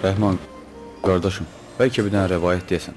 Rəhman, qardaşım, bəlkə bir dənə rəvayət deyəsən.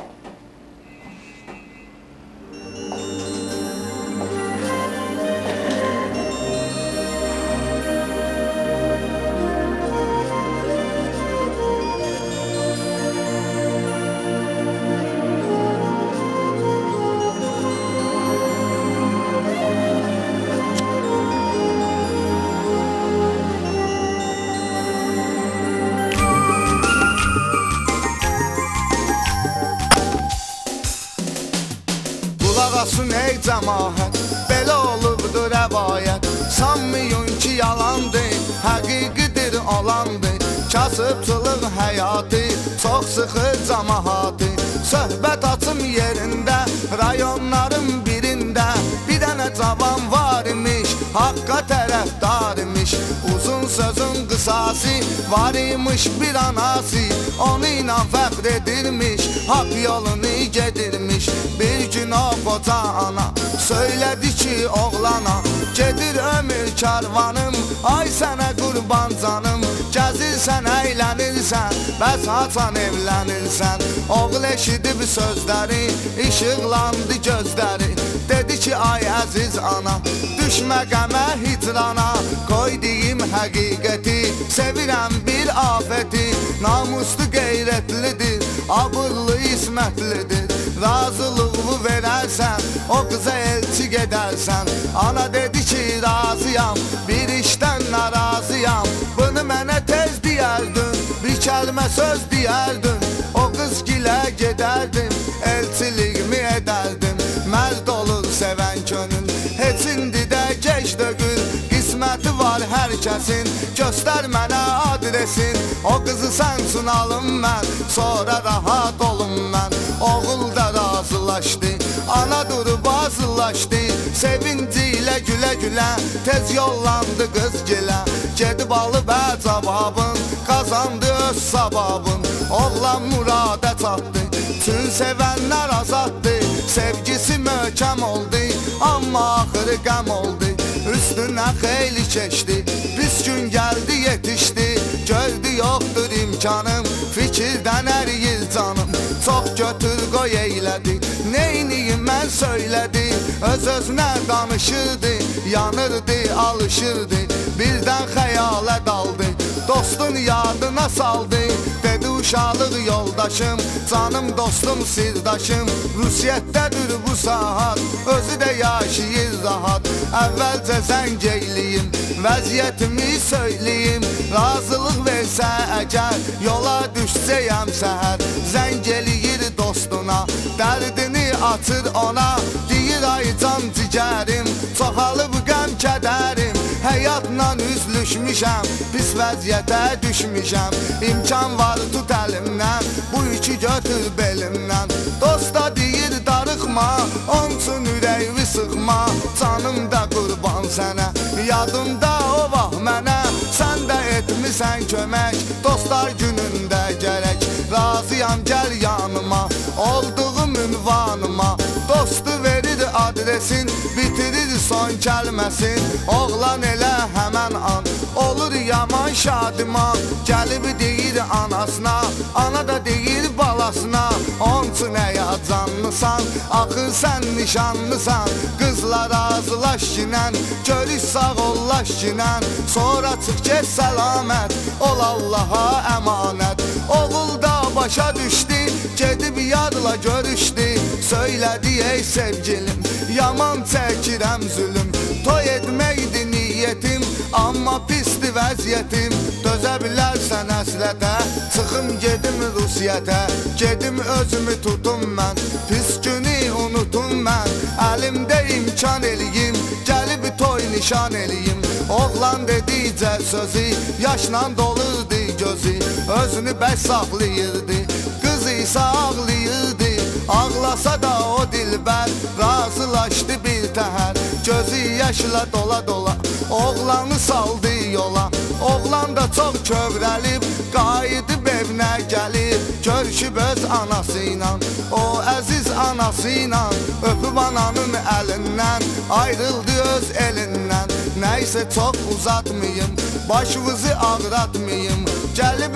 Qulaqasın ey cəmaət, belə olubdur rəvayət. Sanmayın ki yalandır, həqiqidir olandır. Kasıbçılıq həyatı, çox sıxır cəmaatı. Söhbət açım yerində, rayonların birində. Bir dənə cavan var imiş, haqqa tərəfdar imiş. Uzun sözün qısası, var imiş bir anası. Onu ilə fəxr edirmiş, haqq yolunu gedirmiş. Bir gün o qoca ana söylədi ki oğlana, gedir ömür karvanım, ay sənə qurban canım. Gəzirsən, əylənirsən, bəs haçan evlənirsən. Oğul eşidib sözləri, işıqlandı gözləri. Dedi ki ay əziz ana, düşmə qəmə hicrana. Qoy deyim həqiqəti, sevirəm bir afəti. Namuslu qeyrətlidir, abırlı ismətlidir. Razılığı verərsən, o qıza elçi gedərsən. Ana dedi ki razıyam, bir işdən narazıyam. Bunu mənə tez deyərdin, bir kəlmə söz deyərdin. O qız gilə gedərdim, elçiliğimi edərdim. Mərd olur sevən könül, heç indi də gec dögül. Qisməti var hər kəsin, göstər mənə adresin. O qızı sən üçün alım mən, sonra rahat olum mən. Oğul da razılaşdı, ana durub azılaşdı. Sevinci ilə gülə gülə, tez yollandı qız gilə. Gedib alıp cavabın, kazandı öz savabın. Oğlan murada çatdı, tüm sevənlər azaddı. Sevgisi möhkəm oldu, amma axırı qəm oldu. Üstünə xeyli keçdi, pis gün gəldi yetişdi. Gördü yoxdur imkanım, fikirdən əriyir canım. Çox götür qoy eylədi, neyniyim mən söylədi. Öz-özünə danışırdı, yanırdı, alışırdı. Birdən xəyalə daldı, dostun yadına saldı. Dedi uşaqlıq yoldaşım, canım dostum sirdaşım. Rusiyyətdədir bu saat, özü də yaşayır rahat. Əvvəlcə zəng eyliyim, vəziyyətimi söyleyim. Razılıq versə əgər, yola düşsəyəm səhər. Zəng eləyir dostuna, dərdini açır ona. Deyir ay can cigərim, çoxalıb qəm kədərim. Həyatla üzlüşmüşəm, pis vəziyyətə düşmüşəm. İmkan var tut əlimdən, bu yükü götür belimdən. Dosta deyir darıxma, onun üçün ürəyimi sıxma. Canım da qurban sənə, yadımda o vaxt mənə. Sən də etmisən kömək, dostlar günündə gərək. Razıyam gəl yanıma, olduğum ünvanıma. Dostu verir adresin, bitirir son kəlməsin. Oğlan elə həmən an, olur yaman şadiman. Gəlib deyir anasına, ana da deyir balasına. Onun üçün əya canlısan, axır sən nişanlısan. Qızla razılaş ginən, görüş sağ ollaş ginən. Sonra çıx get səlamət, ol Allaha əmanət. Oğul da başa düşdü, gedib yadla görüşdü. Söylədi ey sevgilim, yaman çəkirəm zülüm. Toy etməkdi niyyətim, amma pisdi vəziyyətim. Dözə bilərsən həsrətə, çıxım gedim Rusiyyətə. Gedim özümü tutum mən, pis günü unutum mən. Əlimdə imkan eləyim, gəlib toy nişan eləyim. Oğlan dedikcə sözü, yaşla dolurdu gözü. Özünü bəs saxlayırdı, qız isə ağlayırdı. Ağlasa da o dilbər, razılaşdı bir təhər. Gözü yaşla dola dola, oğlanı saldı yola. Oğlan da çox kövrəlib, qayıdıb evinə gəlib. Görüşüb öz anası ilə, o əziz anası ilə. Öpüb ananın əlindən, ayrıldı öz elindən. Nəysə çox uzatmayım, başınızı ağratmayım. Gəlib Rusiya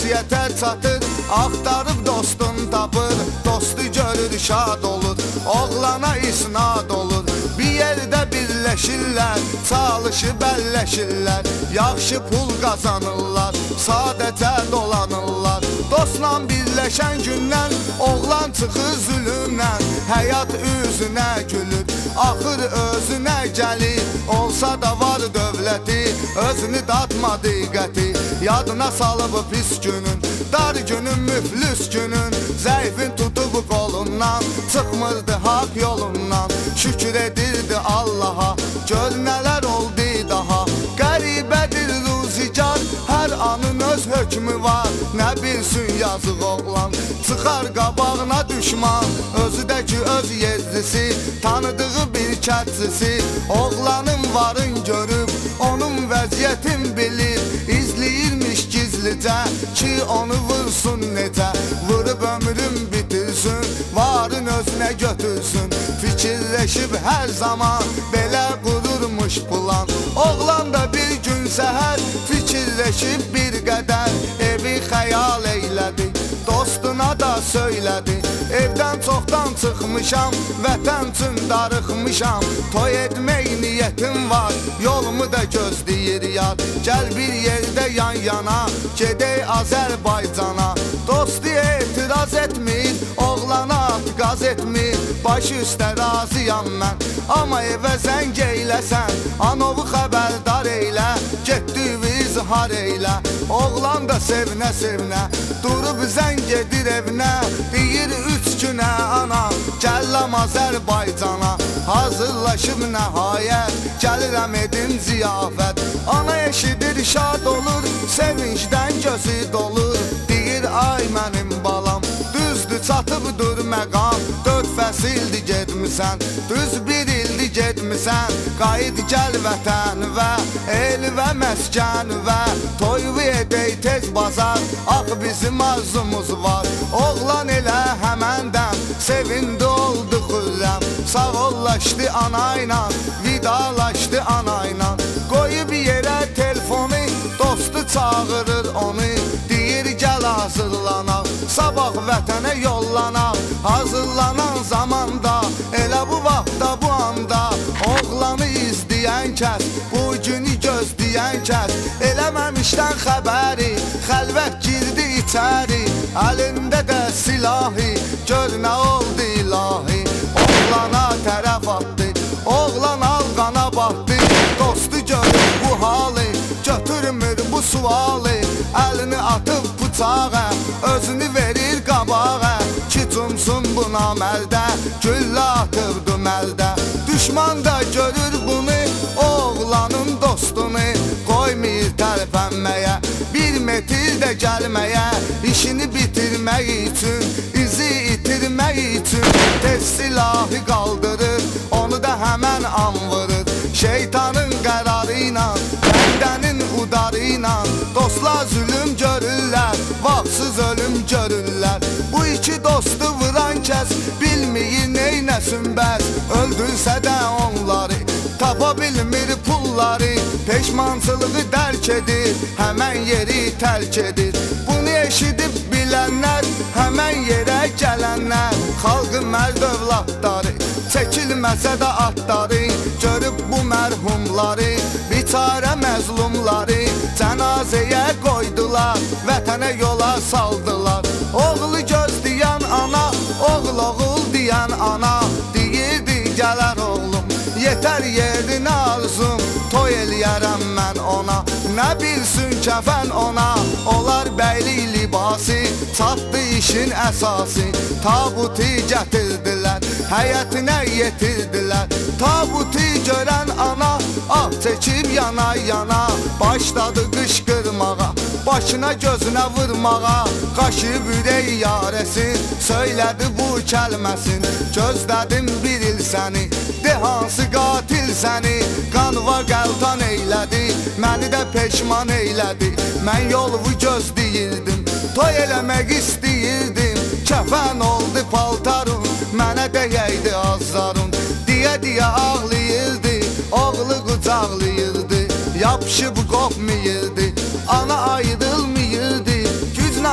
əziyyətə çatır, axtarıb dostun tapır, dostu görür şad olur, oğlana isnad olur. Bir yerdə birləşirlər, çalışıb əlləşirlər, yaxşı pul qazanırlar, sadəcə dolanırlar. Dostla birləşən gündən oğlan çıxır zülümdən, həyat üzünə gülür, axır özünə gəlir. Olsa da var dövləti, özünü datma diqqəti, yadına salıb pis günün, dar günün, müflüs günün. Zəifin tutub qolundan, çıxmırdı haqq yolundan, şükür edirdi Allaha, gör nələr oldu daha. Qəribədir ruzigar, hər anın öz hökmü var, nə bilsin yazıq oğlan, çıxar qabağına düşman. Özü də ki öz yezdisi, tanıdığı bir kətçisi, oğlanın varın görüb, onun vəziyyətin bilir, izləyirmiş gizlicə ki onu vursun necə, vurub ömrün bitirsin, varın özünə götürsün. Fikirləşib hər zaman belə qururmuş plan, oğlan da bir gün səhər fikirləşib bir qədər, evi xəyal eylədi, dostuna da söylədi. Evdən çoxdan çıxmışam, vətən üçün darıxmışam, toy etmək niyyətim var, yolumu da gözləyir yar. Gəl bir yerdə yan yana, gedək Azərbaycana. Dostu etiraz etmir, oğlana qaz etmir, baş üstə razıyam mən, amma evə zəng eyləsən, anovu xəbərdar eylə, getdi izhar eylə. Oğlan da sevinə-sevinə, durub zəng edir evinə, deyir 3 günə ana, gələm Azərbaycana. Hazırlaşıb nəhayət, gəlirəm edim ziyafət, ana eşidir şad olur, sevincdən gözü dolur, deyir ay mənim balam, düzdür çatıbdır məqam, 4 fəsildir getmisən, düz 1 ildir getmisən, qayıt gəl vətənvə, el və məskənvə, toyvu edək tez bazar, ax bizim arzumuz var. Oğlan elə həməndən sevindi oldu xürrəm, sağollaşdı anayla, vidalaşdı anayla, qoyub yerə telefonu, dostu çağırır onu, deyir gəl hazırlanaq, sabah vətənə yollanaq. Hazırlanan zamanda, elə bu vaxtda bu anda, oğlanı izləyən kəs, bu günü gözləyən kəs, eləməmişdən xəbəri, xəlvət girdi içəri, əlində də silahı, gör nə oldu ilahi. Oğlana tərəf atdı, oğlan alqana batdı, dostu görür bu halı, götürmür bu sualı, əlini atıb bıçağa, özünü verir qabağa, ki cumsun bu namərdə, güllə atıbdı məldə. Düşman da görür bunu, oğlanın dostunu, qoymayır tərpənməyə, 1 metr də gəlməyə, işini bitirmək üçün, izi itirmək üçün, tez silahı qaldırır, onu da həmən an vurur. Şeytanın qərarı ilə, bəndənin udarı ilə, dostlar zülüm görürlər, vaxtsız ölüm görürlər. Bu iki dostu vuran kəs bilməyir neynəsin bəs, öldürsə də onları, tapa bilmir pulları, peşmançılığı dərk edir, həmən yeri tərk edir. Bunu eşidib bilənlər, həmən yerə gələnlər, xalqın mərd övladları, çəkilməsə də atları, görüb bu mərhumları, biçarə məzlumları, cənazəyə qoydular, vətənə yola saldılar. Oğlu gözləyən ana, oğul deyən ana, deyirdi gələr oğlum, yetər yerinə arzum, toy eləyərəm mən ona, nə bilsin kəfən ona, olar bəylik libası, çatdı işin əsası. Tabutu gətirdilər, həyətinə yetirdilər, tabutu görən ana, ah çəkib yana-yana, başladı qışqırmağa, başına gözünə vurmağa, qaşıb ürək yarəsin, söylədi bu kəlməsin, gözlədim bir il səni, de hansı qatil səni, qanva qəltan eylədi, məni də peşman eylədi, mən yolumu gözləyirdim, toy eləmək istəyirdim, kəfən oldu paltarım, mənə dəyəydi azlarım, deyə ağlayırdı, oğlu qucaqlayırdı, yapışıb qopmayırdı, ana ayrılmayırdı, güclə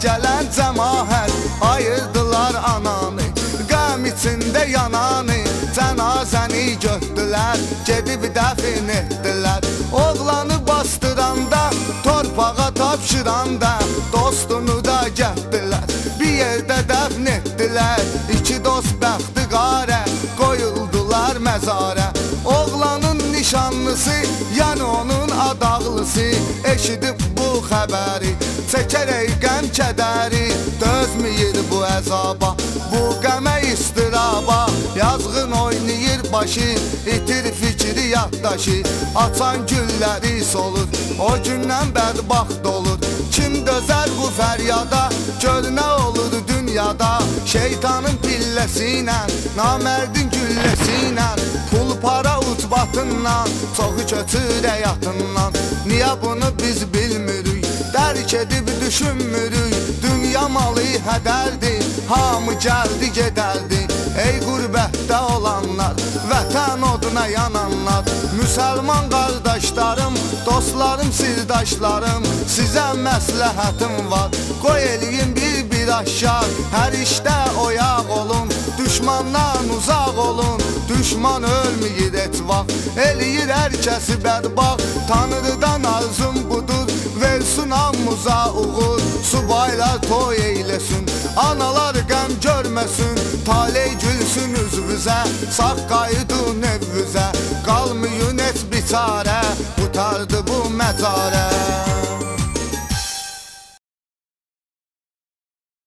gələn cəmaət ayırdılar ananı, qəm içində yananı, cənazəni götdülər, gedib dəfin etdilər. Oğlanı bastıranda, torpağa tapşıranda, dostunu da gətdilər, bir yerdə dəfn etdilər. İki dost bəxti qarə, qoyuldular məzarə. Oğlanın nişanlısı, yəni onun adaqlısı, eşidib bu xəbəri, çəkərək qəm kədəri, dözməyir bu əzaba, bu qəmə istiraba. Yazğın oynayır başı, itir fikri yaddaşı, açan gülləri solur, o gündən bədbaxt olur. Kim dözər bu fəryada, gör nə olur dünyada, şeytanın pilləsi ilə, namərdin gülləsi ilə, pul para ucbatından, çoxu kötür həyatından. Niyə bunu biz bilmirik, dərk edib düşünmürük, dünya malı hədərdir, hamı gəldi gedərdi. Ey qürbətdə olanlar, vətən oduna yananlar, müsəlman qardaşlarım, dostlarım, sirdaşlarım, sizə məsləhətim var, qoy eləyin bir aşağı, hər işdə oyaq olun, düşmandan uzaq olun, düşman ölməyir et vaxt, eləyir hər kəsi bədbaxt, Tanrıdan arzum budur, versin ammuza uğur, subaylar toy eyləsin, analar qəm görməsin, taley gülsün üzvüzə, sağ qayıdın evvüzə, qalmayın et biçarə, qutardı bu məcarə.